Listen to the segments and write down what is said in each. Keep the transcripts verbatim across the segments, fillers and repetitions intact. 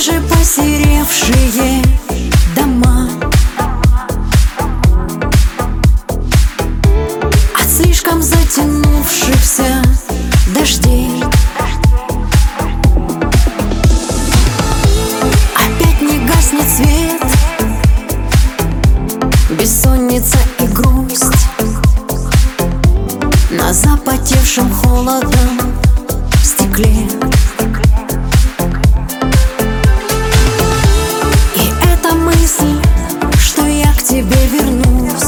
даже посеревшие дома от слишком затянувшихся дождей. Опять не гаснет свет, бессонница и грусть на запотевшем холодом стекле. И эта мысль, что я к тебе вернусь,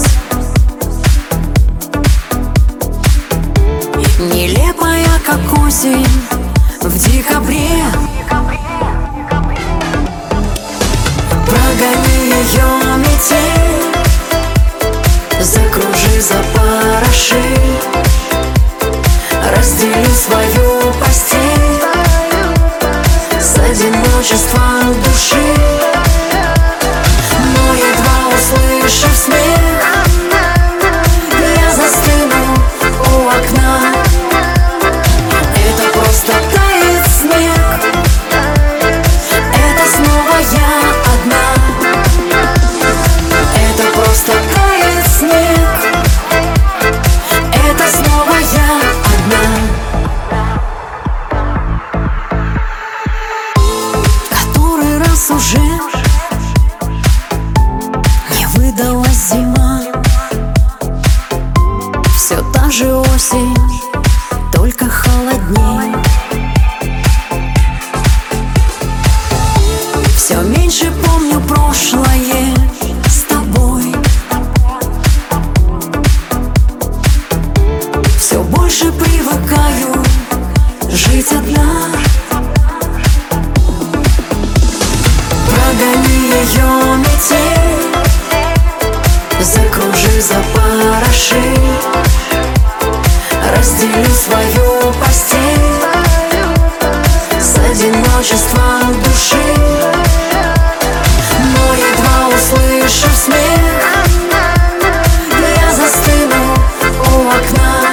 нелепая, как осень в декабре. Прогони ее метель, закружи, запороши, раздели свою постель с одиночеством души. Но едва услышав смех, я застыну у окна. Это просто тает снег, это снова я одна. Это просто тает снег, это снова я одна. Который раз уже не выдалась зима, все та же осень, только холодней. Все меньше помню прошлое с тобой, все больше привыкаю жить одна. Прогони ее метель, закружи, запороши, раздели свою постель с одиночеством души. Но едва услышав смех, я застыну у окна.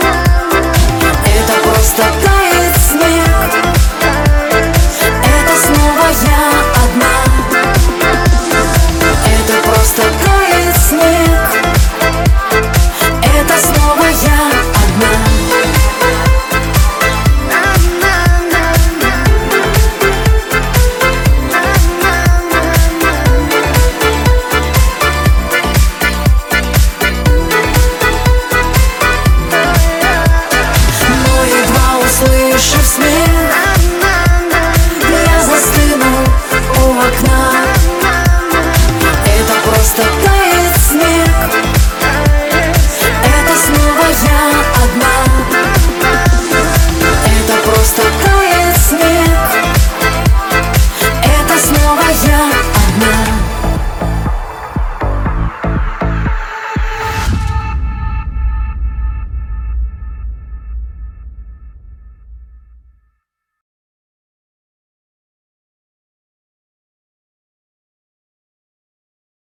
Это просто тает снег, это снова я одна. Это просто тает снег, это снова я одна. Услышав смех,